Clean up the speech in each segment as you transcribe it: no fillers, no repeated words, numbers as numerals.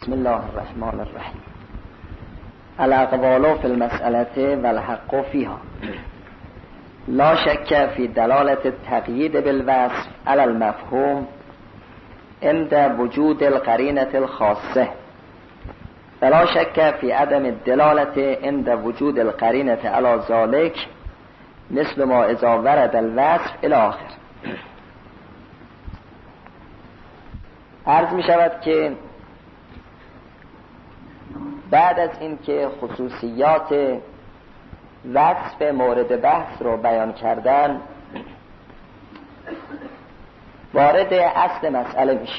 بسم الله الرحمن الرحیم. الاقوال فی المسألة والحق فیها. لا شک فی دلالت التقیید بالوصف علی المفهوم عند وجود القرینة الخاصة، ولا شک فی عدم الدلالة عند وجود القرینة علی ذلك مثل ما اذا ورد الوصف الی آخر. عرض می شود که بعد از اینکه خصوصیات وصف مورد بحث رو بیان کردن، وارد اصل مسئله میشه.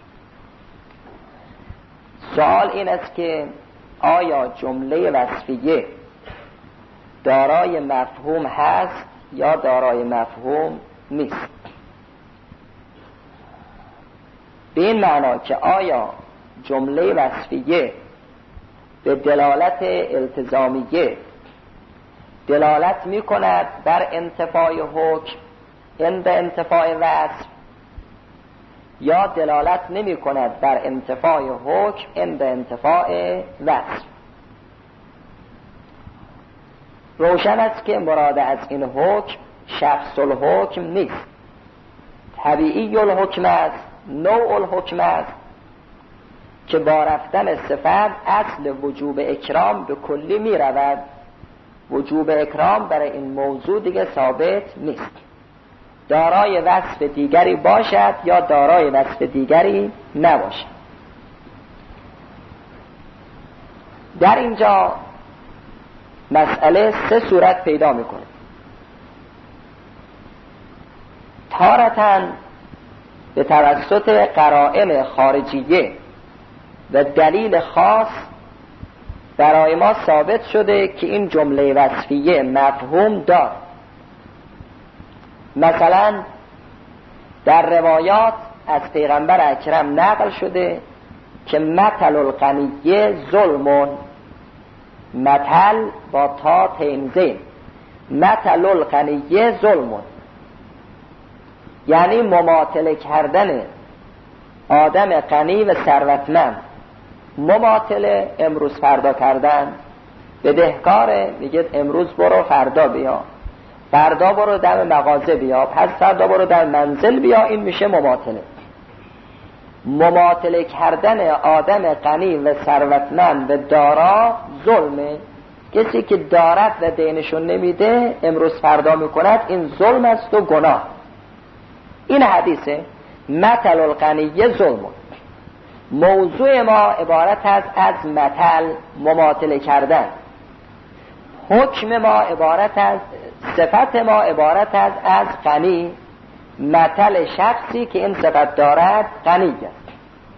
سوال این است که آیا جمله وصفیه دارای مفهوم هست یا دارای مفهوم نیست؟ به این معنا که آیا جمله وصفیه به دلالت التزامیه دلالت می کند بر انتفاع حکم عند انتفاع وصف، یا دلالت نمی کند بر انتفاع حکم عند انتفاع وصف. روشن است که مراد از این حکم شخص الحکم نیست، طبیعی الحکم است، نوع الحکم است که با رفتن صفت اصل وجوب اکرام به کلی می رود. وجوب اکرام برای این موضوع دیگه ثابت نیست، دارای وصف دیگری باشد یا دارای وصف دیگری نباشد. در اینجا مسئله سه صورت پیدا میکنه. تارتاً به توسط قرائن خارجیه و دلیل خاص برای ما ثابت شده که این جمله وصفیه مفهوم دارد. مثلا در روایات از پیغمبر اکرم نقل شده که مثل الغنی ظلم، مثل با تا تنزین، مثل الغنی ظلم، یعنی مماطله کردن آدم غنی و ثروتمند. مماطله امروز فردا کردن. بدهکاره میگه امروز برو فردا بیا، فردا برو در مغازه بیا، پس فردا برو در منزل بیا. این میشه مماطله. مماطله کردن آدم غنی و ثروتمند و دارا ظلمه. کسی که دارد و دینشون نمیده امروز فردا میکند، این ظلم است و گناه. این حدیثه مثل الغنی ظلم. موضوع ما عبارت است از مثل، مماطله کردن. حکم ما عبارت است، صفت ما عبارت است از غنی، مثل شخصی که این صفت دارد غنی است.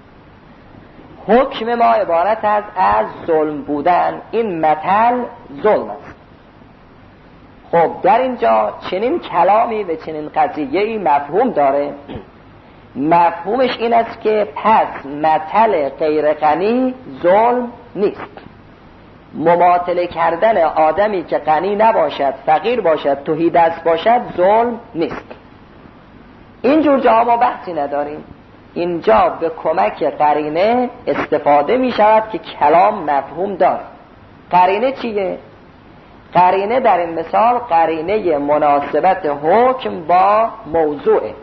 حکم ما عبارت است از ظلم بودن، این مثل ظلم است. خب در اینجا چنین کلامی و چنین قضیه‌ای مفهوم داره. مفهومش این است که پس مثل غیر غنی ظلم نیست. مماطله کردن آدمی که غنی نباشد، فقیر باشد، تهیدست باشد ظلم نیست. اینجور جاها ما بحثی نداریم. اینجا به کمک قرینه استفاده می شود که کلام مفهوم دارد. قرینه چیه؟ قرینه در این مثال قرینه مناسبت حکم با موضوعه.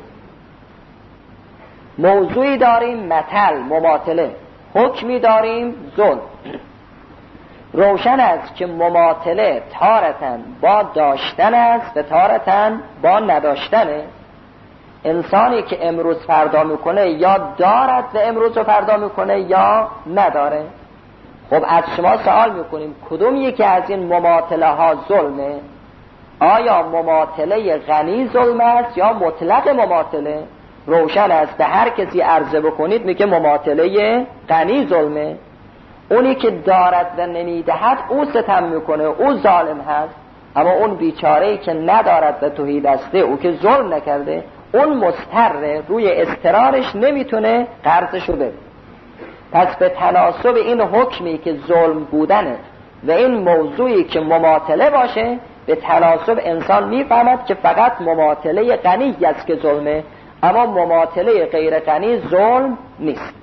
موضوعی داریم مثل، مماطله، حکمی داریم ظلم. روشن است که مماطله تارتاً با داشتن است و تارتاً با نداشتنه. انسانی که امروز فردا میکنه یا دارد و امروز رو فردا میکنه یا نداره. خب از شما سوال میکنیم کدوم یکی از این مماطله ها ظلمه؟ آیا مماطله غنی ظلم است یا مطلق مماطله؟ روشن است به هر کسی عرضه بکنید میگه مماطله غنی ظلمه. اونی که دارد و نمیدهد او ستم میکنه، او ظالم هست. اما اون بیچاره‌ای که ندارد و تهیدسته، او که ظلم نکرده، اون مضطره، روی اضطرارش نمیتونه قرضشو بده. پس به تناسب این حکمی که ظلم بودنه و این موضوعی که مماطله باشه، به تناسب انسان میفهمد که فقط مماطله غنی است که ظلمه، اما مماطله غیر غنی ظلم نیست.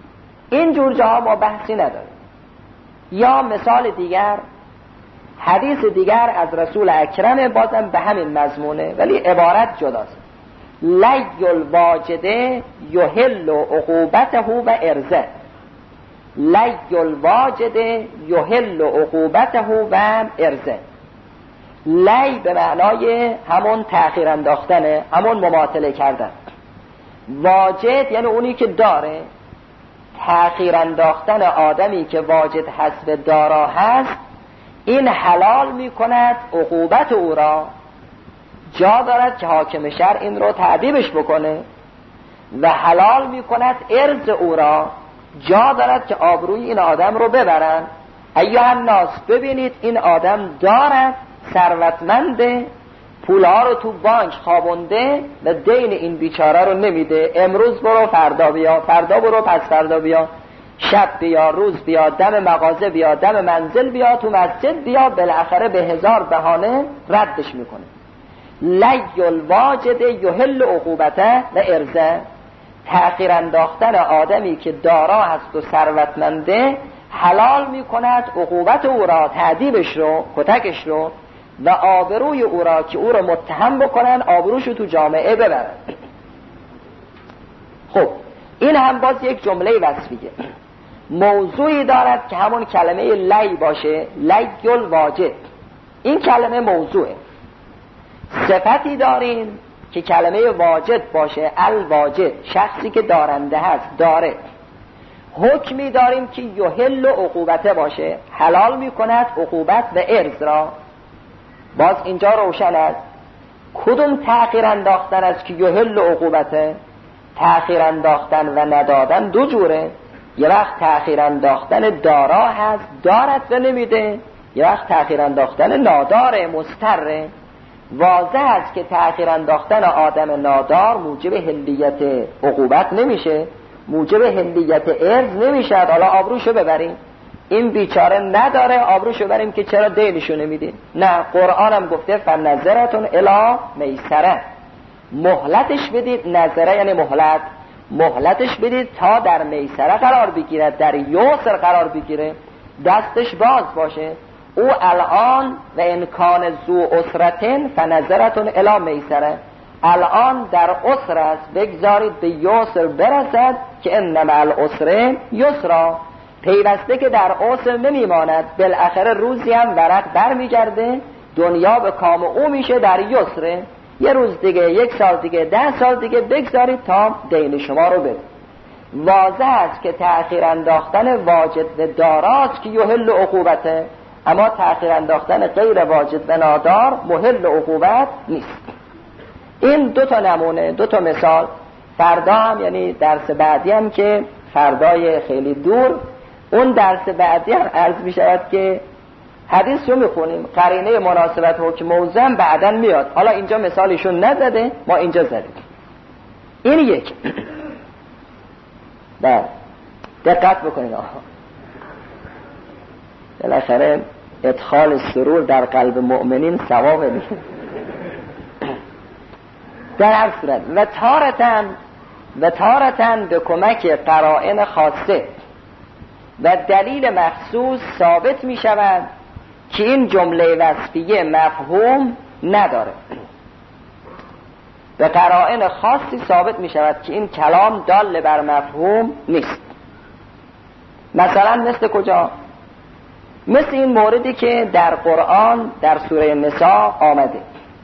این جور جاها ما بحثی نداریم. یا مثال دیگر، حدیث دیگر از رسول اکرم بازم به همین مضمونه ولی عبارت جداست. لی الواجده یحل عقوبته و ارزه. لی الواجده یحل عقوبته و ارزه. لی به معنای همون تأخیر انداختنه، همون مماطله کردن. واجد یعنی اونی که داره. تأخیر انداختن آدمی که واجد هست و دارا هست، این حلال می کند عقوبت او را. جا دارد که حاکم شرع این رو تعذیبش بکنه و حلال می کند ارز او را. جا دارد که آبروی این آدم رو ببرن. ایها الناس، ببینید این آدم دارد، ثروتمنده، پولها رو تو بانک خوابونده و دین این بیچاره رو نمیده. امروز برو فردا بیا، فردا برو پس فردا بیا، شب بیا، روز بیا، دم مغازه بیا، دم منزل بیا، تو مسجد بیا، بالاخره به 1000 بهانه ردش میکنه. لی الواجد یحل عقوبته و ارزه. تأخیر انداختن آدمی که دارا هست و ثروتمنده حلال میکند عقوبت او را، تعذیبش رو، کتکش رو و آبروی او را که او را متهم بکنن، آبروشو تو جامعه ببرن. خب این هم باز یک جمله وصفیه، موضوعی دارد که همون کلمه لی باشه، لی الواجد. این کلمه موضوعه. صفتی داریم که کلمه واجد باشه، الواجد، شخصی که دارنده هست، داره. حکمی داریم که یحل عقوبته باشه، حلال میکند عقوبت و ارز را. باز اینجا روشن است کدوم تأخیر انداختن است که یحل عقوبته. تأخیر انداختن و ندادن دو جوره. یه وقت تأخیر انداختن دارا هست، دارد و نمیده. یه وقت تأخیر انداختن ناداره، مضطره. واضح است که تأخیر انداختن آدم نادار موجب حلیت عقوبت نمیشه، موجب حلیت ارز نمیشه. حالا آبروشو ببریم، این بیچاره نداره، آبروشو ببریم که چرا دینشو نمیدین. نه، قرآن هم گفته فنظرتون الی میسره، مهلتش بدید. نظره یعنی مهلت، مهلتش بدید تا در میسره قرار بگیره، در یسر قرار بگیره، دستش باز باشه. او الان و امکان زو اسرتن فنظرتون الی میسره، الان در اسر است، بگذارید به یسر برسد که انما العسر یسرا. پیوسته که در عسر نمیماند، بالاخره روزی هم ورق برمیگرده، دنیا به کام او میشه در یسره. یه روز دیگه، 1 سال دیگه، 10 سال دیگه بگذارید تا دین شما رو بده. واضح است که تأخیر انداختن واجد و داراست که یحل عقوبته، اما تأخیر انداختن غیر واجد و نادار محل عقوبت نیست. این 2 تا نمونه، 2 تا مثال. فردا هم یعنی درس بعدی هم که فردای خیلی دور، اون درس بعدی هم عرض می شود که حدیث رو میخونیم، قرینه مناسبت حکم موضوع بعداً میاد. حالا اینجا مثالشون نزده، ما اینجا زدیم. این یک. دقت بکنید آها، بالاخره ادخال سرور در قلب مؤمنین ثواب میشه. در هر صورت و تارتن به کمک قرائن خاصه و دلیل مخصوص ثابت می شود که این جمله وصفیه مفهوم نداره. به قرائن خاصی ثابت می شود که این کلام دال بر مفهوم نیست. مثلا مثل کجا؟ مثل این موردی که در قرآن در سوره نساء آمده.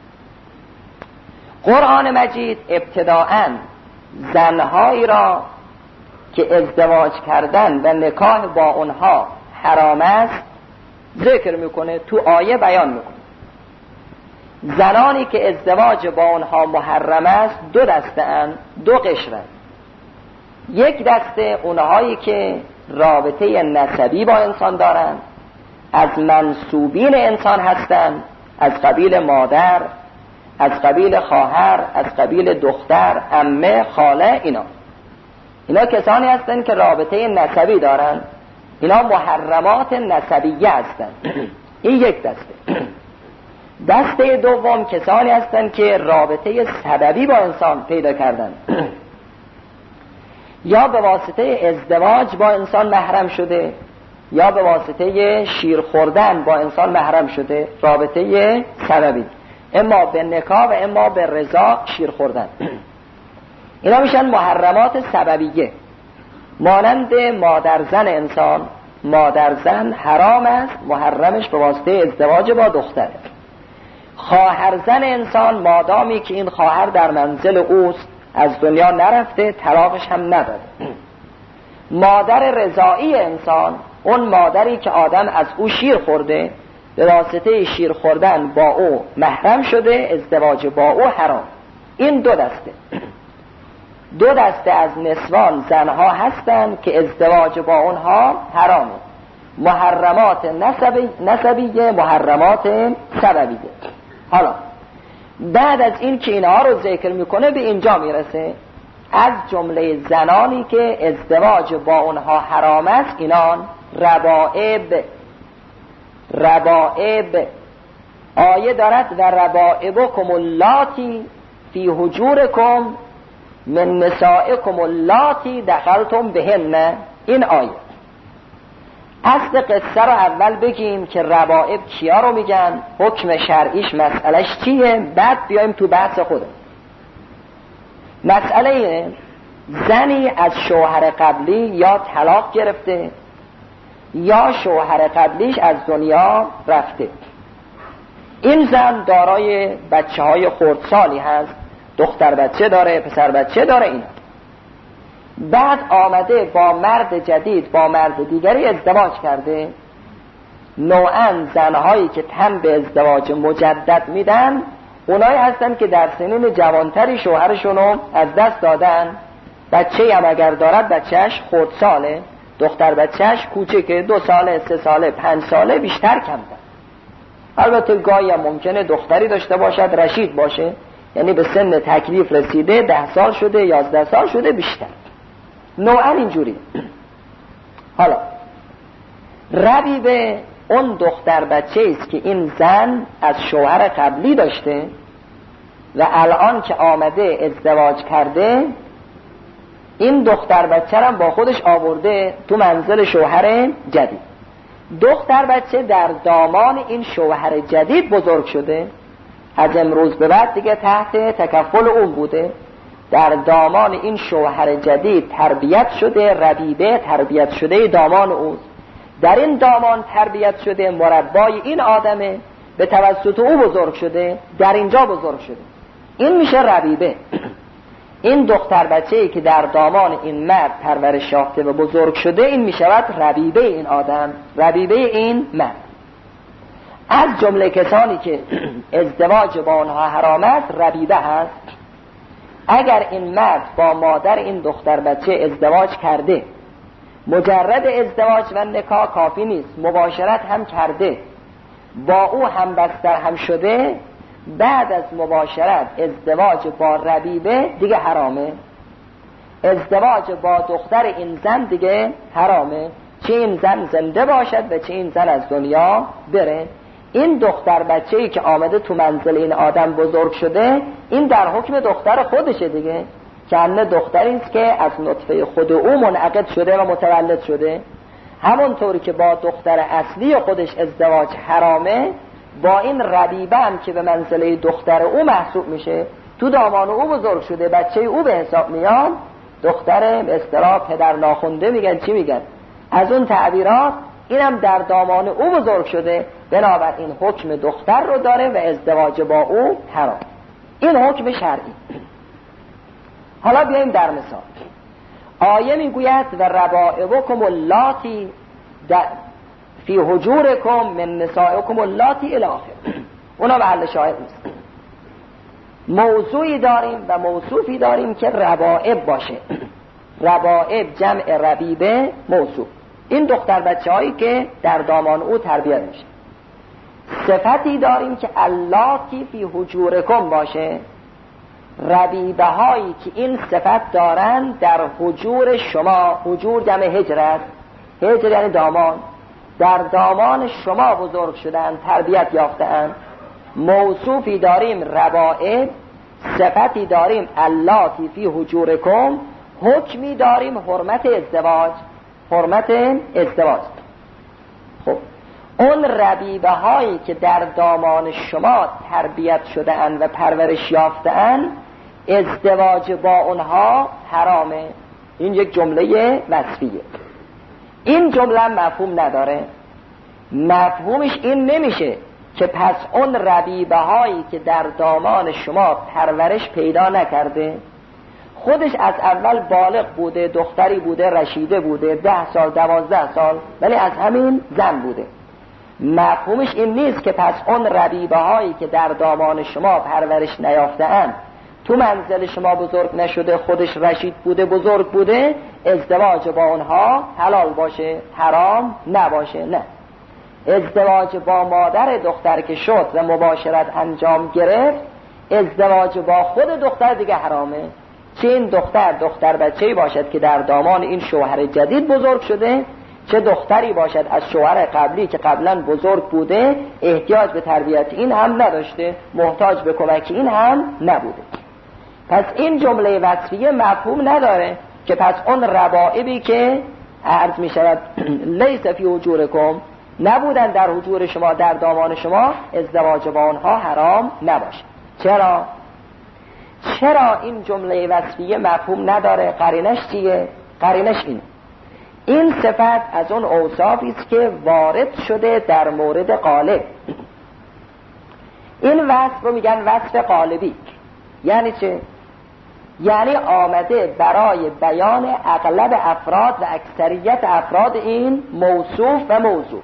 قرآن مجید ابتداءً زنهایی را که ازدواج کردن و نکاح با اونها حرام است ذکر میکنه، تو آیه بیان میکنه. زنانی که ازدواج با اونها محرم است 2 دسته اند، 2 قشرند. یک دسته اونهایی که رابطه نسبی با انسان دارند، از منسوبین انسان هستند، از قبیل مادر، از قبیل خواهر، از قبیل دختر، عمه، خاله. اینا کسانی هستند که رابطه نسبی دارند، اینا محرمات نسبیه هستند. این یک دسته. دسته دوم کسانی هستند که رابطه سببی با انسان پیدا کردند. یا به واسطه ازدواج با انسان محرم شده، یا به واسطه شیر خوردن با انسان محرم شده، رابطه سببی، اما به نکاح و اما به رضا شیر خوردن. اینا میشن محرمات سببیه. مانند مادر زن انسان، مادر زن حرام است، محرمش به واسطه ازدواج با دختره. خواهر زن انسان مادامی که این خواهر در منزل اوست، از دنیا نرفته، طلاقش هم نداده. مادر رضایی انسان، اون مادری که آدم از او شیر خورده، به واسطه شیر خوردن با او محرم شده، ازدواج با او حرام. این دو دسته از نسوان زنها هستند که ازدواج با اونها حرامه. محرمات نسبیه، محرمات سببیه. حالا بعد از این که اینها رو ذکر میکنه به اینجا میرسه از جمله زنانی که ازدواج با اونها حرام است اینان ربائب. آیه دارد و ربائبکم اللاتی فی حجورکم من نسائکم اللاتی دخلتم بهن. این آیه اصل قصه رو اول بگیم که ربائب کیا رو میگن، حکم شرعیش مسئلهش چیه، بعد بیایم تو بحث خودم. مسئله زنی از شوهر قبلی یا طلاق گرفته یا شوهر قبلیش از دنیا رفته. این زن دارای بچه های خردسالی هست، دختر بچه داره، پسر بچه داره. این بعد آمده با مرد جدید، با مرد دیگری ازدواج کرده. نوعاً زنهایی که تن به ازدواج مجدد میدن اونایی هستن که در سنین جوانتری شوهرشونو از دست دادن. بچه هم اگر دارد بچهش خردساله، دختر بچهش کوچکه، 2 ساله، 3 ساله، 5 ساله، بیشتر کمتر. البته گاهی هم ممکنه دختری داشته باشد رشید باشه، یعنی به سن تکلیف رسیده، 10 سال شده، 11 سال شده، بیشتر. نوعا اینجوری. حالا ربیبه اون دختر بچه است که این زن از شوهر قبلی داشته و الان که آمده ازدواج کرده، این دختر بچه هم با خودش آورده تو منزل شوهر جدید. دختر بچه در دامان این شوهر جدید بزرگ شده، از امروز به بعد دیگه تحت تکفل اون بوده، در دامان این شوهر جدید تربیت شده. ربیبه تربیت شده دامان اوست، در این دامان تربیت شده، مربای این آدمه، به توسط او بزرگ شده، در اینجا بزرگ شده. این میشه ربیبه. این دختر بچه‌ای که در دامان این مرد پرورش یافته و بزرگ شده، این میشود ربیبه این آدم، ربیبه این مرد. از جمله کسانی که ازدواج با آنها حرام است ربیبه هست. اگر این مرد با مادر این دختر بچه ازدواج کرده، مجرد ازدواج و نکاح کافی نیست، مباشرت هم کرده، با او هم بستر هم شده، بعد از مباشرت ازدواج با ربیبه دیگه حرامه. ازدواج با دختر این زن دیگه حرامه، چه این زن زنده باشد و چه این زن از دنیا بره. این دختر بچه‌ای که آمده تو منزل این آدم بزرگ شده، این در حکم دختر خودشه دیگه، که انه دختری است که از نطفه خود او منعقد شده و متولد شده. همونطوری که با دختر اصلی خودش ازدواج حرامه، با این ربیبه هم که به منزله دختر او محسوب میشه، تو دامان او بزرگ شده، بچه او به حساب میاد، دختر به اصطلاح پدر ناخونده میگن، چی میگن، از اون تعبیرات، اینم در دامان او بزرگ شده، بنابراین حکم دختر رو داره و ازدواج با او حرام. این حکم شرعی. حالا بیاییم در مثال. آیه میگوید و ربائبکم اللاتی فی حجورکم من نسائکم اللاتی الی آخر. اونا محل شاهد نیست. موضوعی داریم و موصوفی داریم که ربائب باشه. ربائب جمع ربیبه موصوف. این دختر بچه هایی که در دامان او تربیت میشه. صفتی داریم که اللاتی فی حجورکم باشه. ربیبه هایی که این صفت دارن در حجور شما. حجور جمع هجر است. هجر یعنی دامان. در دامان شما بزرگ شدن، تربیت یافتن. موصوفی داریم ربائب، صفتی داریم اللاتی فی حجورکم. حکمی داریم حرمت ازدواج. حرمت ازدواج. خب اون ربیبه هایی که در دامان شما تربیت شده اند و پرورش یافته اند، ازدواج با اونها حرامه. این یک جمله وصفیه. این جمله مفهوم نداره. مفهومش این نمیشه که پس اون ربیبه هایی که در دامان شما پرورش پیدا نکرده، خودش از اول بالغ بوده، دختری بوده، رشیده بوده، 10 سال 12 سال، ولی از همین زن بوده. مفهومش این نیست که پس اون ربیبه هایی که در دامان شما پرورش نیافته اند، تو منزل شما بزرگ نشده، خودش رشید بوده، بزرگ بوده، ازدواج با اونها حلال باشه، حرام نباشه. نه، ازدواج با مادر دختر که شد و مباشرت انجام گرفت، ازدواج با خود دختر دیگه حرامه. چه این دختر بچه‌ای باشد که در دامان این شوهر جدید بزرگ شده، چه دختری باشد از شوهر قبلی که قبلا بزرگ بوده، احتیاج به تربیت این هم نداشته، محتاج به کمک این هم نبوده. پس این جمله وصفیه مفهوم نداره که پس اون ربائبی که عرض می شود لیس فی حجورکم، نبودن در حضور شما، در دامان شما، ازدواج با آنها حرام نباشه. چرا این جمله وصفیه مفهوم نداره؟ قرینش چیه؟ قرینش اینه: این صفت از اون اوصافی است که وارد شده در مورد قالب. این وصف رو میگن وصف قالبی. یعنی چه؟ یعنی آمده برای بیان اغلب افراد و اکثریت افراد این موصوف و موضوع.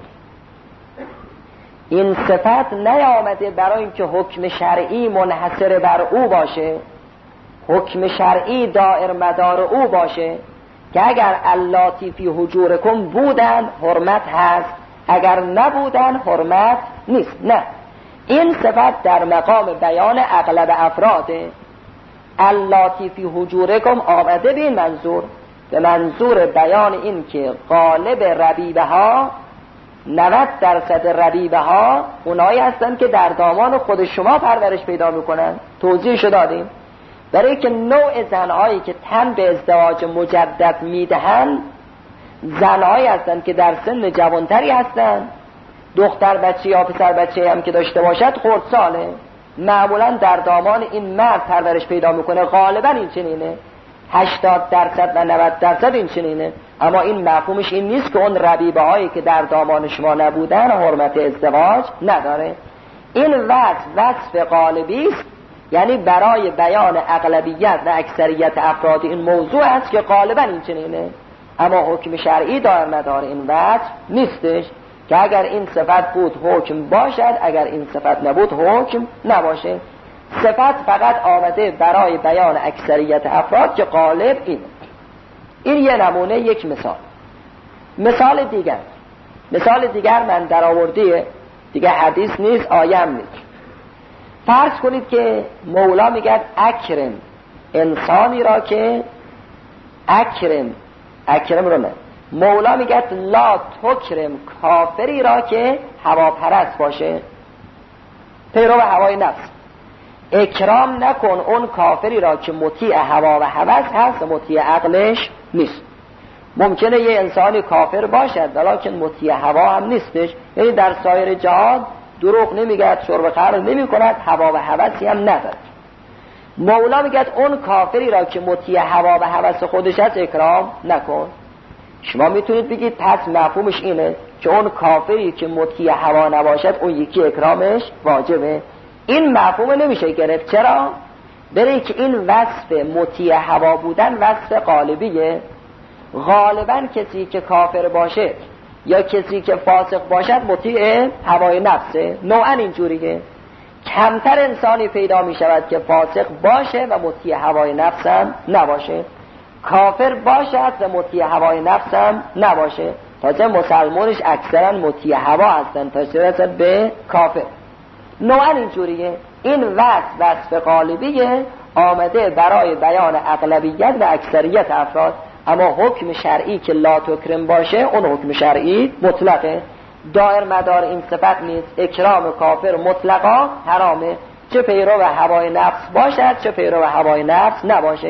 این صفت نیامده برای اینکه حکم شرعی منحصر بر او باشه، حکم شرعی دائر مدار او باشه که اگر اللاتی فی حجورکم بودن حرمت هست، اگر نبودن حرمت نیست. نه، این صفت در مقام بیان اغلب افراده. اللاتی فی حجورکم آمده به این منظور، به منظور بیان این که غالب ربیبه ها، 90% ربیبه ها اونایی هستن که در دامان خود شما پرورش پیدا میکنن. توضیحشو دادیم. برای که نوع زنهایی که تن به ازدواج مجدد میدهن، زنهایی هستن که در سن جوانتری هستن، دختر بچه یا پسر بچه هم که داشته باشد خردساله، معمولا در دامان این مرد پرورش پیدا میکنه. غالبا این چنینه، 80% و 90% این چنینه. اما این مفهومش این نیست که اون ربیبه هایی که در دامان شما نبودن حرمت ازدواج نداره. این وصف غالبی است، یعنی برای بیان اغلبیت و اکثریت افراد این موضوع است که غالبا این چنینه. اما حکم شرعی دائر مدار این وصف نیستش که اگر این صفت بود حکم باشد، اگر این صفت نبود حکم نباشه. صفت فقط آمده برای بیان اکثریت افراد که غالب اینه. این یه نمونه، یک مثال. مثال دیگر من در آورده دیگه حدیث نیست، آیه نیست. فرض کنید که مولا میگه اکرم انسانی را که اکرم رو نه، مولا میگه لا تکرم کافری را که هواپرست باشه، پیرو هوای نفس. اکرام نکن اون کافری را که مطیع هوا و هوس هست و مطیع عقلش نیست. ممکنه یه انسانی کافر باشد ولیکن مطیع هوا هم نیستش، یعنی در سایر جهات دروغ نمیگه، شرب خمر نمی کند، هوا و هوسی هم ندارد. مولا میگه اون کافری را که مطیع هوا و هوس خودش هست اکرام نکن. شما میتونید بگید پس مفهومش اینه که اون کافری که مطیع هوا نباشد اون یکی اکرامش واجبه. این مفهوم نمیشه گرفت. چرا؟ برای که این وصف مطیع هوا بودن وصف غالبیه. غالبا کسی که کافر باشه یا کسی که فاسق باشد مطیع هوای نفسه. نوعا اینجوریه. کمتر انسانی پیدا می شود که فاسق باشه و مطیع هوای نفسم نباشه، کافر باشد و مطیع هوای نفسم نباشه. تازه مسلمانش اکثرا مطیع هوا هستن تا رسد به کافر. نوعا اینجوریه. این وصف غالبیه، آمده برای بیان اغلبیت و اکثریت افراد. اما حکم شرعی که لا تکرم باشه اون حکم شرعی مطلقه، دائر مدار این صفت نیست. اکرام کافر مطلقا حرامه، چه پیرو و هوای نفس باشد چه پیرو و هوای نفس نباشه.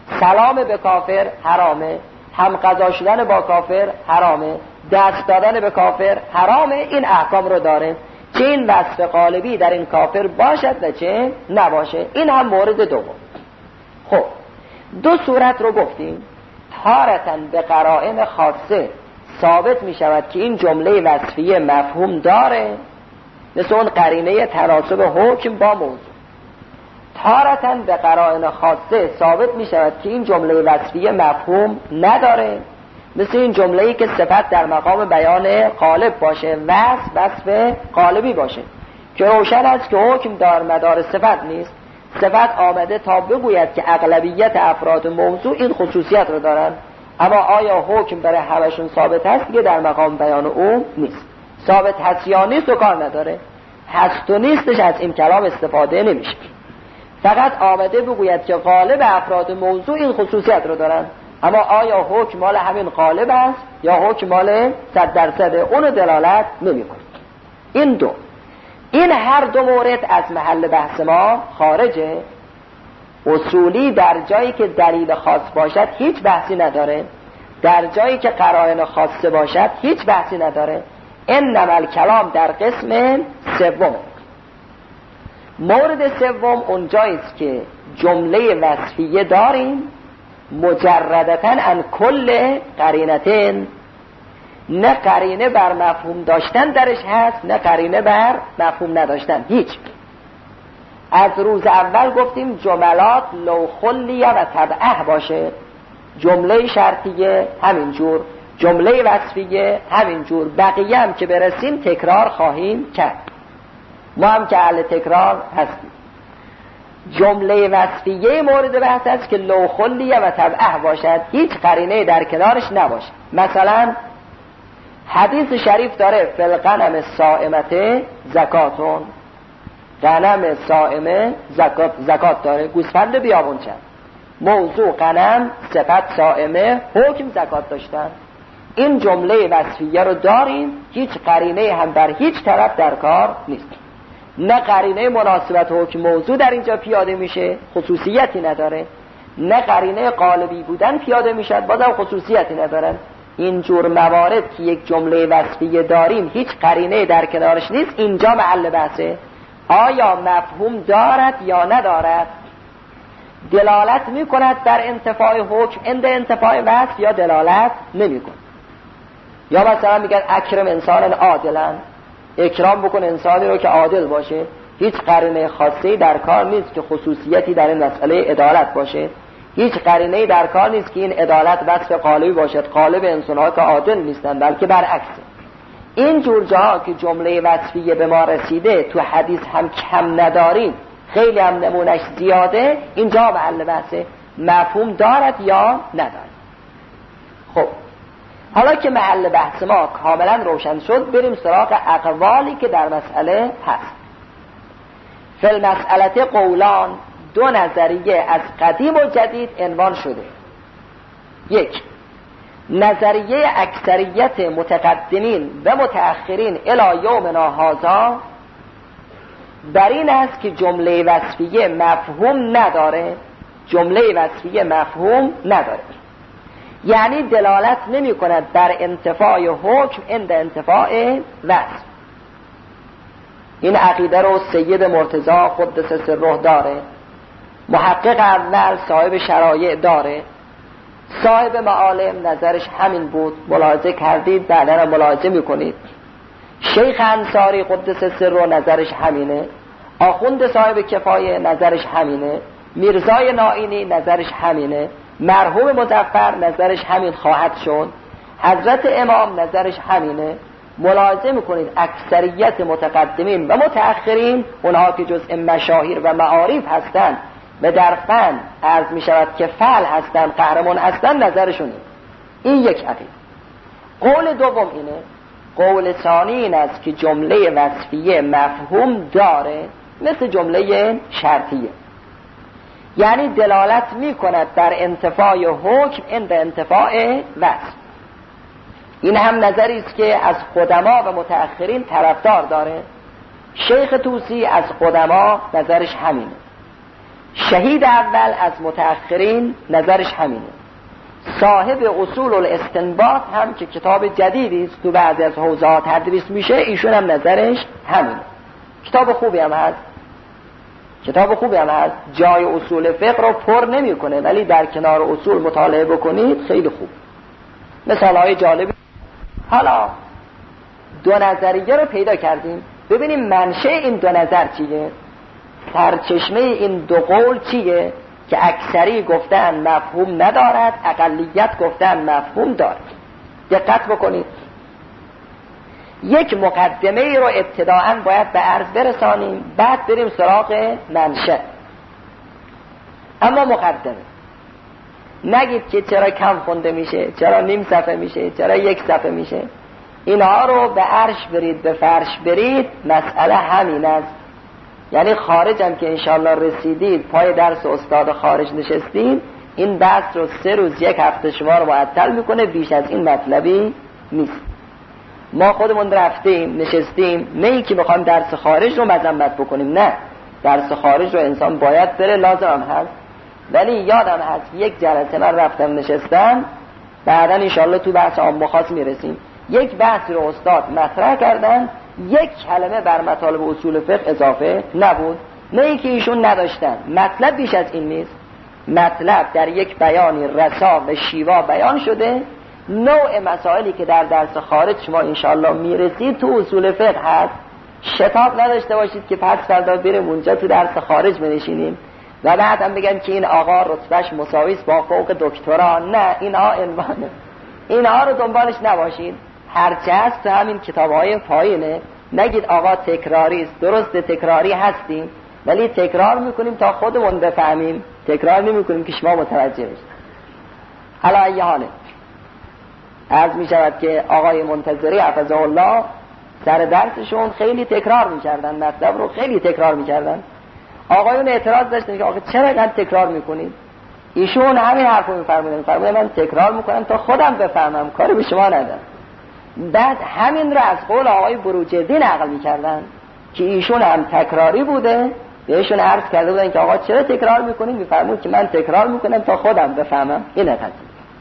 سلام به کافر حرامه، هم غذا شدن با کافر حرامه، دست دادن به کافر حرامه. این احکام رو داره، چه این وصف قالبی در این کافر باشد و چه نباشه. این هم مورد دوم. خب دو صورت رو گفتیم. تارةً به قرائن خاصه ثابت می شود که این جمله وصفیه مفهوم داره، مثل اون قرینه تناسب حکم با موضوع. تارةً به قرائن خاصه ثابت می شود که این جمله وصفیه مفهوم نداره، مثل این جمله‌ای که صفت در مقام بیان غالب باشه، وصف غالبی باشه، که روشن است که حکم در مدار صفت نیست. صفت آمده تا بگوید که اغلبیت افراد موضوع این خصوصیت رو دارن، اما آیا حکم برای همشون ثابت هست؟ دیگه در مقام بیان او نیست. ثابت هست یا نیست و کار نداره، هست و نیستش از این کلام استفاده نمیشه. فقط آمده بگوید که غالب افراد موضوع این خصوصیت رو دارن، اما آیا حکم مال همین غالب است یا حکم مال 100%؟ اونو دلالت نمی‌کنه. این هر دو مورد از محل بحث ما خارجه. اصولی در جایی که دلیل خاص باشد هیچ بحثی نداره، در جایی که قرائن خاصه باشد هیچ بحثی نداره. انما الکلام در قسم سوم. مورد سوم اونجایی است که جمله وصفیه داریم مجردتاً عن کل قرینتین، نه قرینه بر مفهوم داشتن درش هست نه قرینه بر مفهوم نداشتن. هیچ. از روز اول گفتیم جملات لو خلیه و تبعه باشه، جمله شرطیه همینجور، جمله وصفیه همینجور، بقیه هم که برسیم تکرار خواهیم کرد. ما هم که اهل تکرار هستیم. جمله وصفیه مورد بحث است که لو خلیه و تبعه باشد، هیچ قرینه در کنارش نباشه. مثلا حدیث شریف داره فالغنم صائمه زکاتون، غنم صائمه زکات داره، گوسفند بیابون چند. موضوع غنم، صفت صائمه، حکم زکات داشتن. این جمله وصفیه رو داریم، هیچ قرینه هم در هیچ طرف در کار نیست. نه قرینه مناسبت حکم موضوع در اینجا پیاده میشه، خصوصیتی نداره، نه قرینه قالبی بودن پیاده میشد، بازم خصوصیتی ندارن. این جور موارد که یک جمله وصفیه داریم هیچ قرینه در کنارش نیست، اینجا محل بحثه. آیا مفهوم دارد یا ندارد؟ دلالت میکند بر انتفاع حکم عند انتفاع وصف یا دلالت نمیکند؟ یا مثلا میگن اکرم انسان عادلا، اکرام بکن انسانی رو که عادل باشه، هیچ قرینه خاصی در کار نیست که خصوصیتی در این مسئله عدالت باشه، هیچ قرینه‌ای در کار نیست که این عدالت وصف قالبی باشد، قالب انسان‌ها که عادل نیستن، بلکه برعکسه. این جور جاها که جمله وصفیه به ما رسیده تو حدیث هم کم نداریم، خیلی هم نمونش زیاده، اینجا محل بحثه مفهوم دارد یا ندارد. خب حالا که محل بحث ما کاملا روشن شد، بریم سراغ اقوالی که در مسئله هست. فی المسئله قولان، دو نظریه از قدیم و جدید عنوان شده. یک، نظریه اکثریت متقدمین و متأخرین الی یومنا هذا بر این است که جمله وصفیه مفهوم نداره. جمله وصفیه مفهوم نداره، یعنی دلالت نمی کند بر انتفاع حکم عند انتفاع وصف. این عقیده رو سید مرتضی قدس سره داره، محقق اول صاحب شرایع داره، صاحب معالم نظرش همین بود، ملاحظه کردید، بعدا ملاحظه میکنید. شیخ انصاری قدس سره نظرش همینه، آخوند صاحب کفایه نظرش همینه، میرزای نائینی نظرش همینه، مرحوم مظفر نظرش همین خواهد شد، حضرت امام نظرش همینه. ملاحظه میکنید اکثریت متقدمین و متأخرین، اونها که جزء مشاهیر و معارف هستند و در فن عرض میشود که فعل هستند، قهرمان هستند، نظرشونه. این یک عقیده. قول دوم اینه. قول ثانی این است که جمله وصفیه مفهوم داره، مثل جمله شرطیه، یعنی دلالت میکند بر انتفاع حکم عند انتفاع وصف. این هم نظری است که از قدما و متأخرین طرفدار داره. شیخ طوسی از قدما نظرش همینه. شهید اول از متأخرین نظرش همینه. صاحب اصول الاستنباط هم که کتاب جدیدی است تو بعضی از حوزه‌ها تدریس میشه، ایشون هم نظرش همینه. کتاب خوبی هم هست، جای اصول فقه رو پر نمیکنه، ولی در کنار اصول مطالعه بکنید خیلی خوب. مثالهای جالبی. حالا دو نظریه رو پیدا کردیم، ببینیم منشأ این دو نظر چیه، سرچشمه این دو قول چیه که اکثری گفتن مفهوم ندارد، اقلیت گفتن مفهوم دارد. دقت بکنید، یک مقدمه ای رو ابتداءً باید به عرض برسانیم، بعد بریم سراغ منشأ. اما مقدمه، نگید که چرا کم خونده میشه، چرا نیم صفحه میشه، چرا یک صفحه میشه. اینها رو به عرش برید، به فرش برید، مسئله همین است. یعنی خارج هم که انشالله رسیدید، پای درس استاد خارج نشستید، این بحث رو 3 روز 1 هفته شما رو معطل میکنه، بیش از این مطلبی نیست. ما خودمون رفتیم نشستیم، نه ای که بخوایم درس خارج رو مذمت بکنیم، نه، درس خارج رو انسان باید بره، لازم هست. ولی یادم هست یک جلسه من رفتم نشستم، بعدا انشالله تو بحث عام خاص میرسیم، یک بحث رو استاد مطرح کردن، یک کلمه بر مطالب اصول فقه اضافه نبود. نه ای که ایشون نداشتن، مطلب بیش از این نیست. مطلب در یک بیانی رسا و شیوا بیان شده. نوع مسائلی که در درس خارج شما انشالله میرسید تو اصول فقه هست. شتاب نداشته باشید که پس فردا بریم اونجا تو درس خارج بنشینیم و بعد هم بگن که این آقا رتبهش مساوی است با فوق دکترا. نه، اینها عنوانه، اینها رو دنبالش نباشید. هرچه هست تو همین کتاب‌های پایینه. نگید آقا تکراری است، درست تکراری هستیم، ولی تکرار میکنیم تا خودمون بفهمیم، تکرار نمیکنیم که شما متوجه بشید. حالا ای حاله عرض می شود که آقای منتظری حفظه الله سر درسشون خیلی تکرار میکردن، مطلب رو خیلی تکرار میکردن. آقایون اعتراض داشتن که آقا چرا اینقدر تکرار میکنید؟ ایشون همین حرفو میفرمودن من تکرار میکنم تا خودم بفهمم، کاری به شما ندارم. بعد همین رو از قول آقای بروجردی نقل میکردن که ایشون هم تکراری بوده، بهشون عرض کرده بودن که آقا چرا تکرار میکنید؟ میفرمود که من تکرار میکنم تا خودم بفهمم. این حقیقت.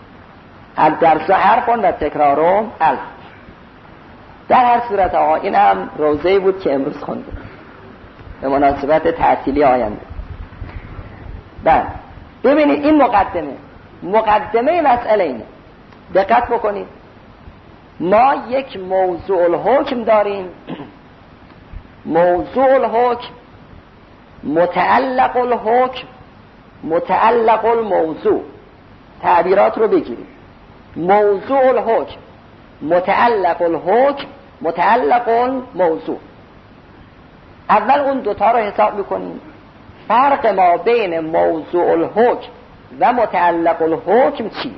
الدرس حرف و تکرار الف. در هر صورت آقا این هم روزه‌ای بود که امروز خوندیم به مناسبت تعطیلی آینده. بعد ببینید این مقدمه مسئله اینه. دقت بکنید، ما یک موضوع الحکم داریم، موضوع الحکم، متعلق الحکم، متعلق الموضوع. تعبیرات رو بگیرید. موضوع الحکم، متعلق الحکم، متعلق الموضوع. اول اون دوتا رو حساب میکنیم. فرق ما بین موضوع الحکم و متعلق الحکم چی؟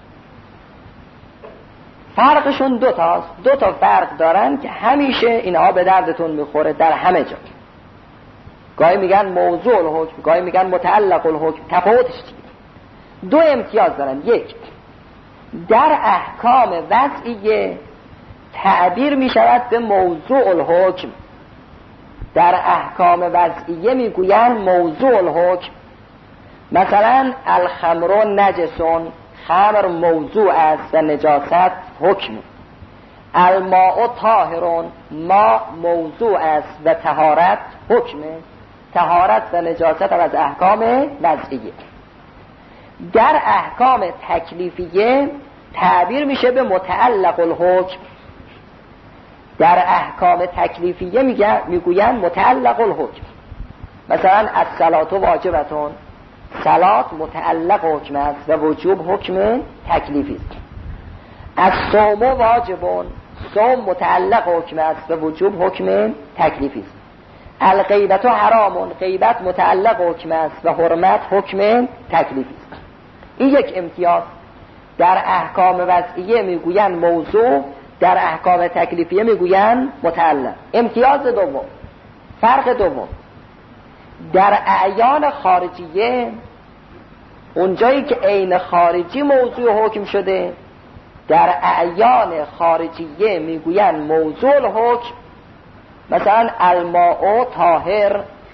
فرقشون دوتاست. دوتا فرق دارن که همیشه اینها به دردتون میخوره در همه جا. گاهی میگن موضوع الحکم، گاهی میگن متعلق الحکم. تفاوتش چیه؟ دو امتیاز دارن. یک، در احکام وضعیه تعبیر میشود به موضوع الحکم. در احکام وضعیه میگوین موضوع الحکم. مثلا الخمر نجسون، خمر موضوع است و نجاست حکم. الماء طاهرون، ما موضوع است و طهارت حکم. طهارت و نجاست از احکام وضعیه. در احکام تکلیفیه تعبیر میشه به متعلق الحکم. در احکام تکلیفیه میگوین متعلق الحکم. مثلا الصلاة واجبتون، صلات متعلق حکم است و وجوب حکم تکلیفی است. الصوم واجبون، صوم متعلق حکم است و وجوب حکم تکلیفی است. الغیبت حرامون، غیبت متعلق حکم است و حرمت حکم تکلیفی است. این یک امتیاز. در احکام وضعیه میگوین موضوع، در احکام تکلیفیه میگوین متعلق. امتیاز دوم، فرق دوم، در اعیان خارجیه اونجایی که عین خارجی موضوع حکم شده، در اعیان خارجیه میگوین موضوع الحکم. مثلا الماء طاهر،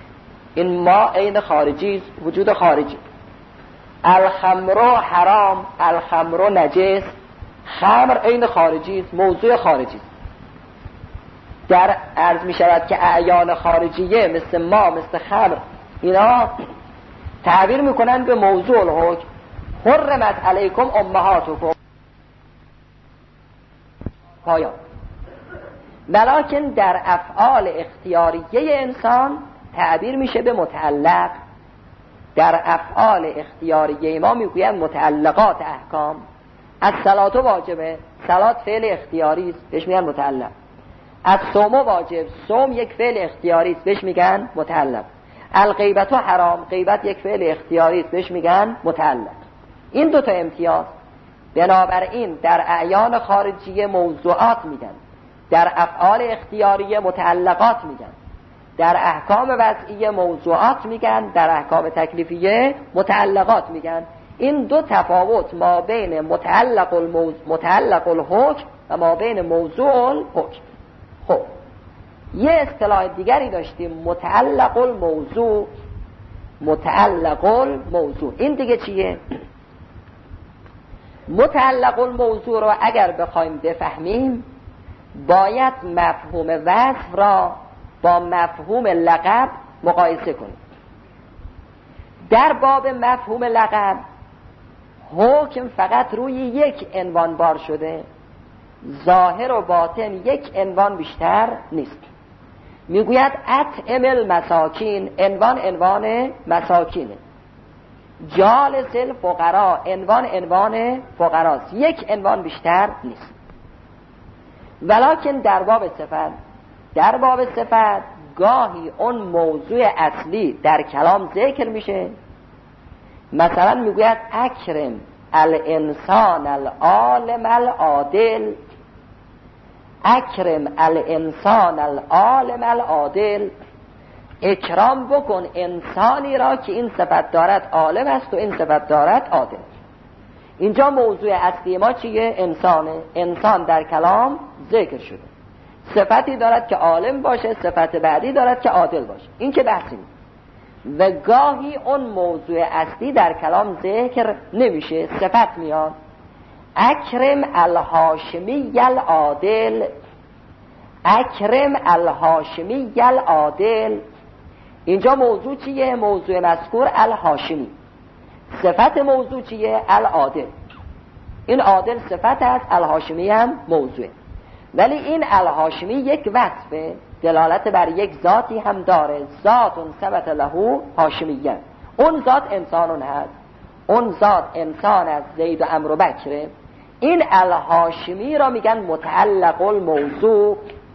این ما عین خارجی، وجود خارجی. الخمر حرام، الخمر نجس، خمر عین خارجی است، موضوع خارجی است. در عرض می شود که اعیان خارجیه مثل ما، مثل خمر، اینا تعبیر میکنن به موضوع الحکم. حرمت علیکم امهاتکم پایان. ولکن در افعال اختیاریه انسان تعبیر میشه به متعلق. در افعال اختیاریه ما میگویند متعلقات احکام. الصلاة واجبه، صلات فعل اختیاری است، بهش میگن متعلق. الصوم واجب، صوم یک فعل اختیاری است، بهش میگن متعلق. الغیبت حرام، غیبت یک فعل اختیاری است، بهش میگن متعلق. این دو تا امتیاز. بنابراین در اعیان خارجیه موضوعات میگن، در افعال اختیاریه متعلقات میگن، در احکام وضعیه موضوعات میگن، در احکام تکلیفیه متعلقات میگن. این دو تفاوت ما بین متعلق الحکم و ما بین موضوع الحکم. خب یه اصطلاح دیگری داشتیم، متعلق الموضوع. متعلق الموضوع این دیگه چیه؟ متعلق الموضوع رو اگر بخوایم بفهمیم باید مفهوم وصف را با مفهوم لقب مقایسه کنیم. در باب مفهوم لقب حکم فقط روی یک عنوان بار شده، ظاهر و باطن یک عنوان بیشتر نیست. میگوید اطعم المساکین، عنوان مساکینه. جالس الفقراء، عنوان فقراست، یک عنوان بیشتر نیست. ولکن در باب صفت گاهی اون موضوع اصلی در کلام ذکر میشه. مثلا میگوید اکرم الانسان العالم العادل، اکرم الانسان العالم العادل، اکرام بکن انسانی را که این صفت دارد عالم است و این صفت دارد عادل. اینجا موضوع اصلی ما چیه؟ انسانه. انسان در کلام ذکر شده، صفتی دارد که عالم باشه، صفت بعدی دارد که عادل باشه، این که بحثی نیست. و گاهی اون موضوع اصلی در کلام ذکر نمیشه، صفت میاد. اکرم الهاشمی العادل، اکرم الهاشمی العادل. اینجا موضوع چیه؟ موضوع مذکور الهاشمی. صفت موضوع چیه؟ العادل. این عادل صفت است، الهاشمی هم موضوع. ولی این الهاشمی یک وصفه، دلالت بر یک ذاتی هم داره. ذات ثبت له هاشمیه، اون ذات انسانون هست، اون ذات انسان از زید و عمرو و بکره. این الهاشمی را میگن متعلق الموضوع.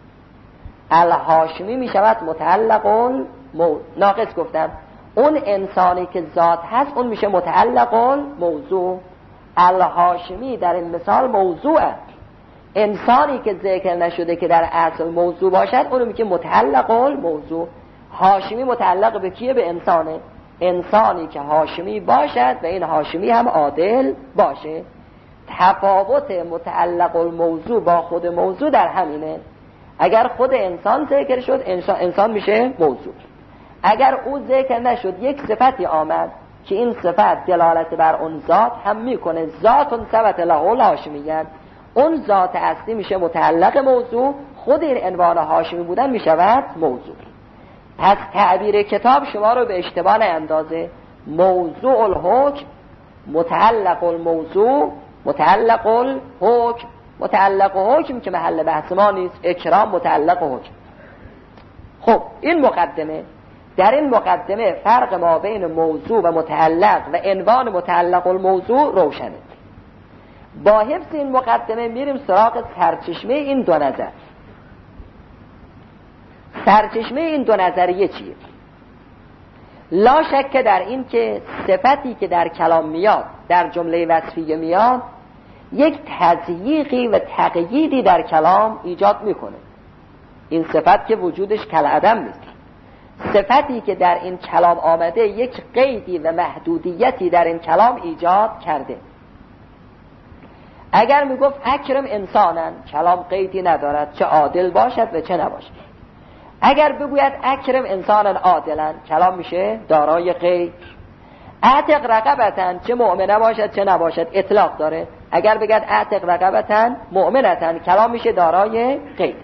الهاشمی میشود متعلق ناقص گفتم، اون انسانی که ذات هست اون میشه متعلق الموضوع. الهاشمی در این مثال موضوع است. انسانی که ذکر نشده که در اصل موضوع باشد اونو میگه متعلق الموضوع. هاشمی متعلق به کیه؟ به انسانه. انسانی که هاشمی باشد و این هاشمی هم عادل باشه. تفاوت متعلق الموضوع با خود موضوع در همینه. اگر خود انسان ذکر شد انسان میشه موضوع. اگر او ذکر نشد یک صفتی آمد که این صفت دلالت بر اون ذات هم میکنه، ذات ثبت له الهاشمیت، اون ذات اصلی میشه متعلق موضوع، خود این عنوان هاشمی بودن میشود موضوع. پس تعبیر کتاب شما رو به اشتباه اندازه. موضوع الحکم، متعلق الموضوع، متعلق الحکم. متعلق حکم که محل بحث ما نیست، اکرام متعلق حکم. خب این مقدمه. در این مقدمه فرق ما بین موضوع و متعلق و عنوان متعلق الموضوع روشنه. با حفظ این مقدمه میریم سراغ سرچشمه این دو نظر. سرچشمه این دو نظریه چیه؟ لا شک در این که صفتی که در کلام میاد، در جمله وصفیه میاد، یک تضییقی و تقییدی در کلام ایجاد میکنه. این صفت که وجودش کالعدم نیست. صفتی که در این کلام آمده یک قیدی و محدودیتی در این کلام ایجاد کرده. اگر میگفت اکرم انسانن، کلام قیدی ندارد چه عادل باشد و چه نباشد. اگر بگوید اکرم انسان عادلا، کلام میشه دارای قید. اعتق رقبتن، چه مؤمنه باشد چه نباشد اطلاق داره. اگر بگید اعتق رقبتن مؤمنتن، کلام میشه دارای قید.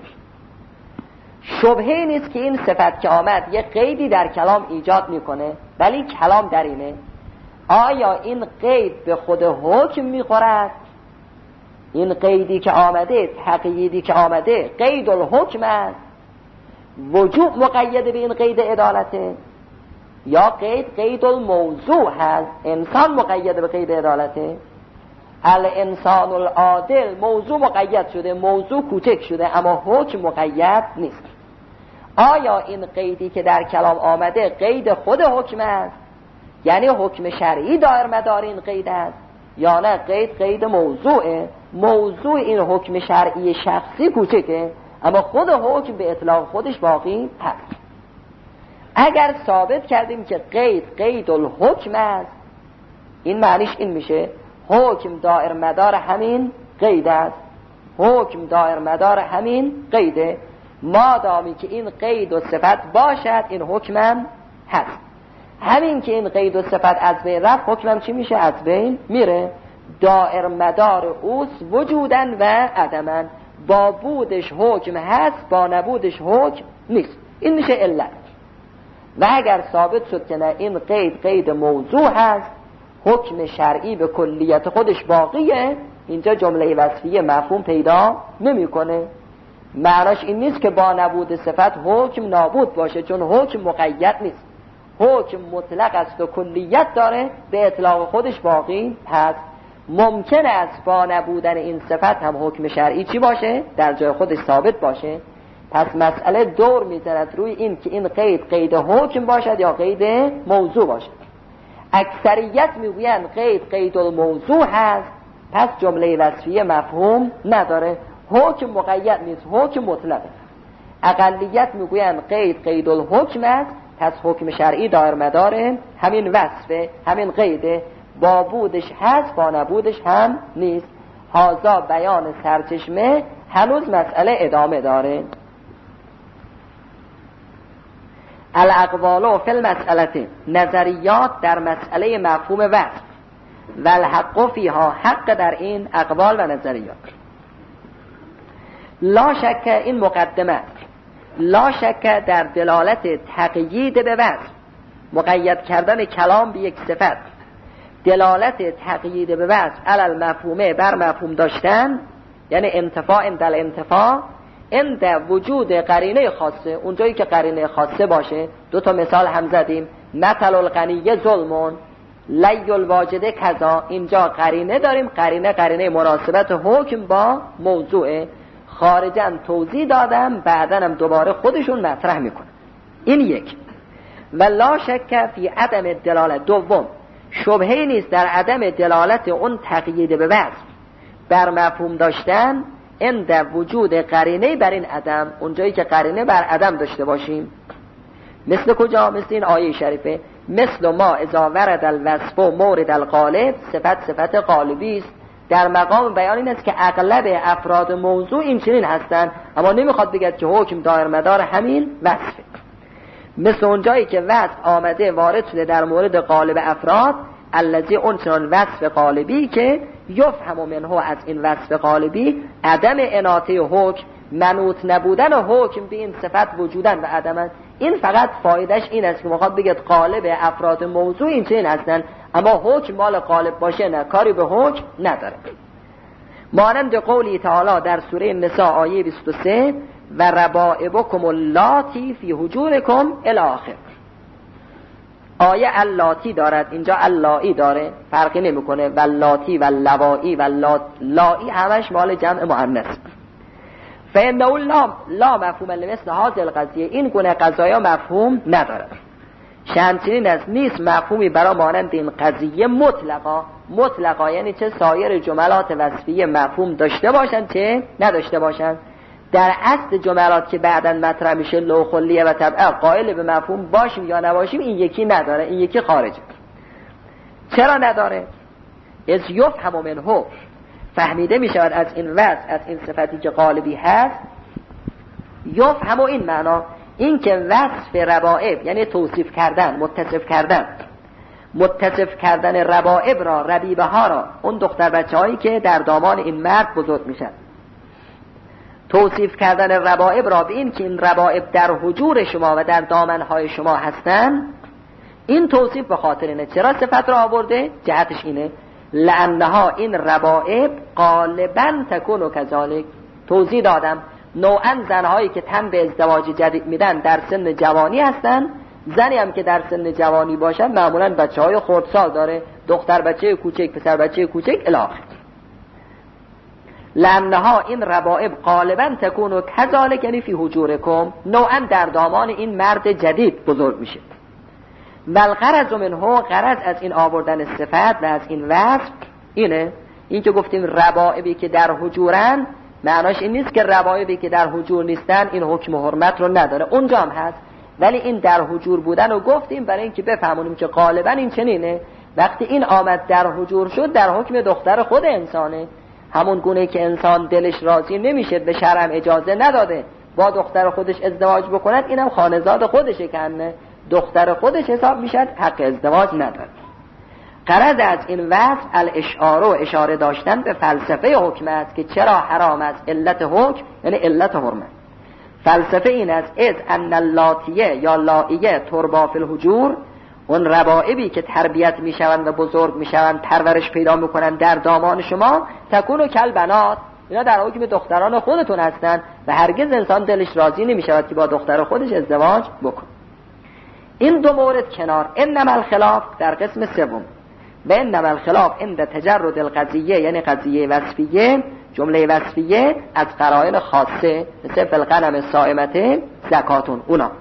شبهه نیست که این صفت که آمد یه قیدی در کلام ایجاد میکنه، ولی کلام در اینه آیا این قید به خود حکم میخورد؟ این قیدی که آمده، تقییدی که آمده قید الحکم است، وجوب مقید به این قید عدالته، یا قید الموضوع هست، انسان مقید به قید عدالته. الانسان العادل موضوع مقید شده، موضوع کوچک شده، اما حکم مقید نیست. آیا این قیدی که در کلام آمده قید خود حکم است، یعنی حکم شرعی دایر مدار این قید است، یا نه قید موضوعه، موضوع این حکم شرعی شخصی کوچکه اما خود حکم به اطلاق خودش باقی هست. اگر ثابت کردیم که قید الحکم است، این معنیش این میشه حکم دایر مدار همین قید است، حکم دایر مدار همین قیده، مادامی که این قید و صفت باشد این حکمم هست. همین که این قید و صفت از بین رفت حکمم چی میشه؟ از بین میره. دایر مدار اوست وجودن و عدمن، با بودش حکم هست، با نبودش حکم نیست. این میشه علت. و اگر ثابت شد که نه این قید موضوع هست، حکم شرعی به کلیت خودش باقیه، اینجا جمله وصفیه مفهوم پیدا نمیکنه. معناش این نیست که با نبود صفت حکم نابود باشه، چون حکم مقید نیست، حکم مطلق است و کلیت داره، به اطلاق خودش باقی هست. ممکن است با نبودن این صفت هم حکم شرعی چی باشه؟ در جای خودش ثابت باشه. پس مسئله دور میزند روی این که این قید حکم باشد یا قید موضوع باشد. اکثریت میگویند قید الموضوع هست، پس جمله وصفیه مفهوم نداره، حکم مقید نیست، حکم مطلقه. اقلیت میگویند قید الحکم است، پس حکم شرعی دایر مداره همین وصفه، همین قیده، با بودش هست با نبودش هم نیست. هازا بیان سرچشمه، هنوز مسئله ادامه داره. الاقوال فی المسئله، نظریات در مسئله مفهوم وصف، و الحق فیها، حق در این اقوال و نظریات. لا شک، این مقدمه، لا شک در دلالت تقیید به وصف، مقید کردن کلام به یک صفت، دلالت تقیید به وصف علی المفهومه، بر مفهوم داشتن، یعنی انتفاع اندل انتفاع اند وجود قرینه خاصه، اونجایی که قرینه خاصه باشه. دو تا مثال هم زدیم، مثل الغنی ظلمون، لی الواجد کذا. اینجا قرینه داریم، قرینه مناسبت حکم با موضوع، خارجاً توضیح دادم، بعداً هم دوباره خودشون مطرح میکنه. این یک. و لا شک فی عدم دلالت، دوم شبهه نیست در عدم دلالت اون تقیید به وصف بر مفهوم داشتن اند وجود قرینه بر این عدم، اونجایی که قرینه بر عدم داشته باشیم. مثل کجا؟ مثل این آیه شریفه، مثل ما اذا ورد الوصف و مورد الغالب، صفت غالبی است. در مقام بیان این است که اغلب افراد موضوع این چنین هستند، اما نمیخواد بگه که حکم دایر مدار همین وصفه. مثل اونجایی که وصف آمده وارد شده در مورد غالب افراد، الذی اون چنان وصف غالبی که یفهم منه، از این وصف غالبی عدم اناطه حکم، منوط نبودن حکم به این صفت وجودن و عدمن. این فقط فایدهش این است که میخواد بگه غالب افراد موضوع این چنین هستن، اما حکم مال غالب باشه نه، کاری به حکم نداره. مانند قولی تعالی در سوره نساء آیه 23 و ربائبکم اللاتی فی حجورکم الی آخر. آیه اللاتی دارد، اینجا اللائی داره، فرقی نمیکنه. و اللاتی و اللوائی و اللائی همش مال جمع مؤنث. فانه لا مفهوم لمثل هذه القضیه، این گونه قضایا مفهوم ندارد. شمچنین است نیست مفهومی برای مانند این قضیه مطلقا، یعنی چه سایر جملات وصفیه مفهوم داشته باشند چه نداشته باشند. در اصل جملات که بعداً مطرح میشه لو خلیه و طبعا قائل به مفهوم باشیم یا نباشیم، این یکی نداره، این یکی خارجه. چرا نداره؟ از یفهم منه، فهمیده میشود از این وصف، از این صفتی که غالبی هست، یفهم این معنا، این که وصف ربائب یعنی توصیف کردن، متصف کردن ربائب را، ربیبه ها را، اون دختر بچه هایی که در دامان این مرد بزرگ میشن، توصیف کردن ربائب را به این که این ربائب در حجور شما و در دامنهای شما هستن، این توصیف به خاطر اینه. چرا صفت را آورده؟ جهتش اینه لانها این ربائب غالبا تکون و کذالک. توضیح دادم نوعا زنهایی که تن به ازدواج جدید میدن در سن جوانی هستن، زنی هم که در سن جوانی باشن معمولا بچه های خردسال داره، دختر بچه کوچک، پسر بچه کوچک الاخر. لانها این ربائب غالبا تکون و کذالک یعنی فی حجورکم، نوعا در دامان این مرد جدید بزرگ میشه. والغرض منه، غرض از این آوردن صفت و از این وصف اینه، این که گفتیم ربائبی که در حجورن، معناش این نیست که ربائبی که در حجور نیستن این حکم و حرمت رو نداره، اونجا هم هست، ولی این در حجور بودن رو گفتیم برای اینکه بفهمونیم که غالبا این چنینه. وقتی این آمد در حجور شد در حکم دختر خود انسانه، همون گونه که انسان دلش راضی نمیشه، به شرع اجازه نداده با دختر خودش ازدواج بکند، اینم خانزاد خودشه که دختر خودش حساب میشد، حق ازدواج نداره. غرض از این وصف الاشاره، و اشاره داشتن به فلسفه حکم است که چرا حرام است، علت حکم یعنی علت حرمت. فلسفه این است از ان اللاتیه یا لائیه تربا فی الحجور، اون ربائبی که تربیت میشوند و بزرگ میشوند، پرورش پیدا میکنند در دامان شما، تکون و کل بنات، اینا در حکم دختران خودتون هستند و هرگز انسان دلش راضی نمیشود که با دختر خودش ازدواج بکنه. این دو مورد کنار. انما الخلاف در قسم سوم، و انما الخلاف عند تجرد القضیه یعنی قضیه وصفیه، جمله وصفیه از قرائن خاصه مثل فالغنم الصائمه زکاتون، اونا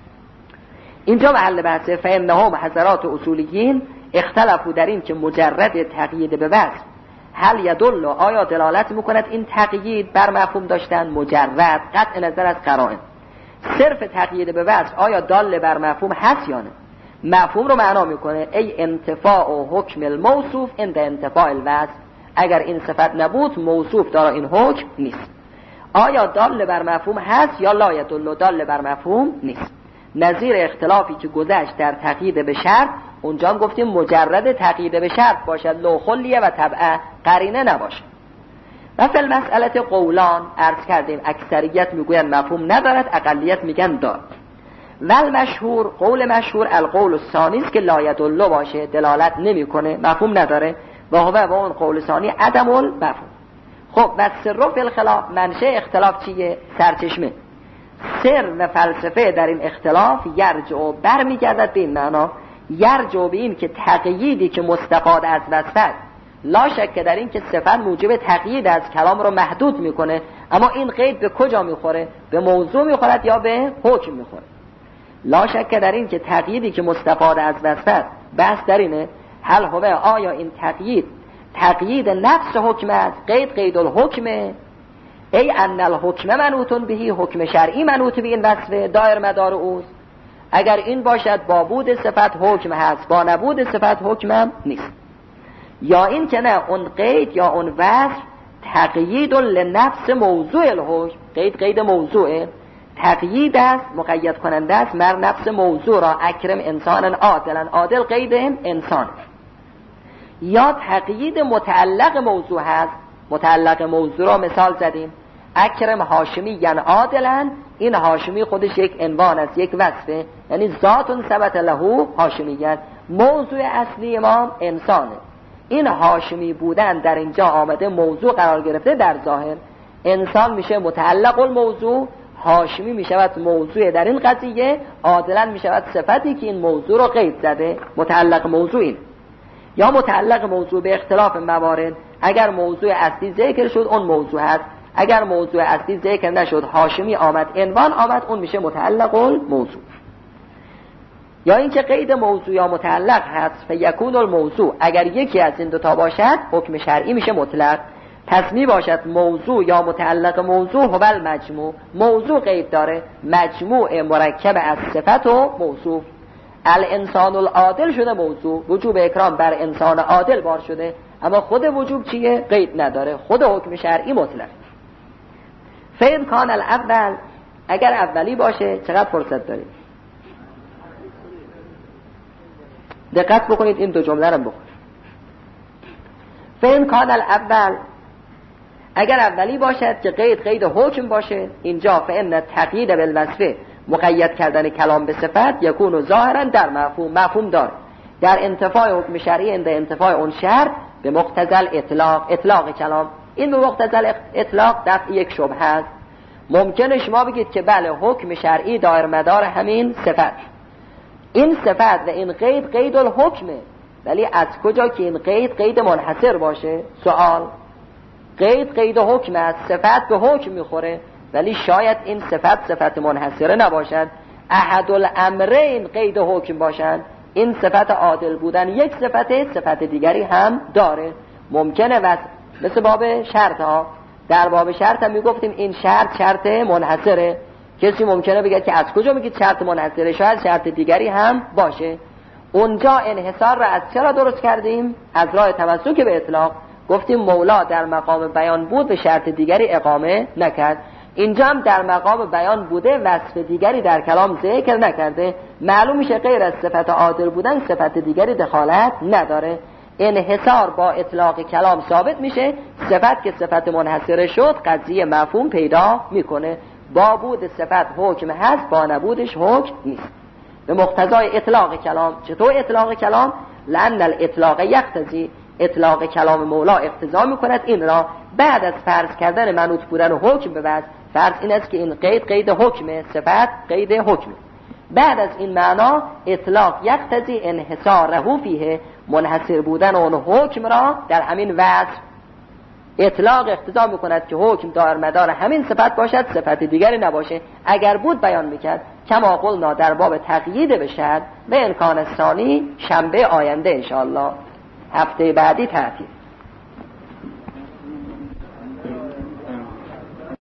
اینجا محل بحثه. فانهم حضرات اصولیین اختلفوا در این که مجرد تقیید به وصف هل یدل، آیا دلالت میکند این تقیید بر مفهوم داشتن، مجرد قطع نظر از قرائن، صرف تقیید به وصف آیا دال بر مفهوم هست یا نه؟ مفهوم رو معنا میکنه ای انتفاع و حکم الموصوف عند انتفاع الوصف، اگر این صفت نبود موصوف داره این حکم نیست. آیا دال بر مفهوم هست یا لا یدل دال بر مفهوم نیست؟ نظیر اختلافی که گذشت در تقیید به شرط، اونجا هم گفتیم مجرد تقیید به شرط باشد، لو خلیه و طبعه قرینه نباشه. و فی المسئله قولان، عرض کردیم اکثریت میگوین مفهوم ندارد، اقلیت میگن دارد. ول مشهور، قول مشهور القول الثانی است که لا یدل باشه، دلالت نمیکنه، مفهوم نداره، و هو با اون قول ثانی عدم المفهوم. خب و سر فی الخلاف، منشأ اختلاف چیه؟ سرچشمه سر و فلسفه در این اختلاف یرجع برمیگردد به این معنا، یرجع به این که تقییدی که مستفاد از وصف، لا شک در این که صفت موجب تقیید از کلام رو محدود میکنه، اما این قید به کجا میخوره؟ به موضوع میخورد یا به حکم میخوره؟ لا شک در این که تقییدی که مستفاد از وصف، بحث در اینه هل هو، آیا این تقیید نفس حکم است، قید الحکمه، ای ان الحکم منوط بهی، حکم شرعی منوط به این وصف دایر مدار اوست. اگر این باشد با بود صفت حکم هست، با نبود صفت حکم نیست. یا این که نه، اون قید یا اون وصف تقیید لنفس موضوع الحکم، قید موضوعه، تقیید است، مقید کننده است مر نفس موضوع را، اکرم انسانا عادلا، عادل قید انسان. یا تقیید متعلق موضوع هست، متعلق موضوع را مثال زدیم، اکرم هاشمی یعنی عادلا، این هاشمی خودش یک عنوان است، یک وصفه، یعنی ذاتون ثبت له هاشمیت، موضوع اصلی ما انسانه. این هاشمی بودن در اینجا آمده موضوع قرار گرفته، در ظاهر انسان میشه متعلق الموضوع، هاشمی میشود موضوع در این قضیه، عادلا میشود صفتی که این موضوع رو قید زده، متعلق موضوع این. یا متعلق موضوع به اختلاف موارد، اگر موضوع اصلی ذکر شد اون موضوع هست، اگر موضوع اصلی ذکر نشد هاشمی آمد، عنوان آمد، اون میشه متعلق الموضوع. یا اینکه قید موضوع یا متعلق هست فیکون الموضوع، اگر یکی از این دوتا باشد حکم شرعی میشه مطلق، پس می باشد موضوع یا متعلق موضوع هو المجموع، موضوع قید داره، مجموع مرکب از صفت و موصوف. الانسان العادل شده موضوع، وجوب اکرام بر انسان عادل بار شده، اما خود وجوب چیه؟ قید نداره، خود حکم شرعی مطلق. فین کان الاول، اگر اولی باشه چقدر فرصت داریم؟ دقت بکنید این دو جمله رو بخونید. فین کان الاول، اگر اولی باشد که قید حکم باشه، اینجا فان تقیید بالوصف، مقید کردن کلام به صفت، یکون ظاهرا در مفهوم داره در انتفاع حکم شرعی عند انتفاع اون شرط به مقتضی اطلاق کلام. این به مقتضی اطلاق دفع یک شبهه است. ممکنه شما بگید که بله حکم شرعی دایر مدار همین صفت، این صفت و این قید الحکمه، ولی از کجا که این قید منحصر باشه؟ سوال. قید حکم است، صفت به حکم میخوره، ولی شاید این صفت منحصره نباشد، احد الامرین قید حکم باشد. این صفت عادل بودن یک صفت دیگری هم داره. ممکنه مثل باب شرط ها، در باب شرط هم میگفتیم این شرط منحصره. کسی ممکنه بگه که از کجا میگید شرط منحصره؟ شاید شرط دیگری هم باشه. اونجا انحصار را از چرا درست کردیم؟ از راه تمسک به اطلاق. گفتیم مولا در مقام بیان بود به شرط دیگری اقامه نکرد، اینجا هم در مقام بیان بوده وصف دیگری در کلام ذکر نکرده. معلوم میشه غیر از صفت عادل بودن صفت دیگری دخالت نداره. انحصار با اطلاق کلام ثابت میشه، صفت که صفت منحصره شد قضیه مفهوم پیدا میکنه. با بود صفت حکم هست، با نبودش حکم نیست. به مقتضای اطلاق کلام. چطور اطلاق کلام؟ لأن الاطلاق یقتضی، اطلاق کلام مولا اقتضا میکند این را بعد از فرض کردن منوط بودن و حکم به وضع. فرض این است که این قید حکمه، صفت قید حکمه. بعد از این معنا اطلاق یقتضی انحصاره فیه، منحصر بودن اون حکم را در همین وصف. اطلاق اقتضا میکند که حکم دار مدار همین صفت باشد، صفت دیگری نباشه. اگر بود بیان میکرد کما قلنا در باب تقیید بشد به امکان ثانی شنبه آینده انشاءالله، هفته بعدی تعطیل.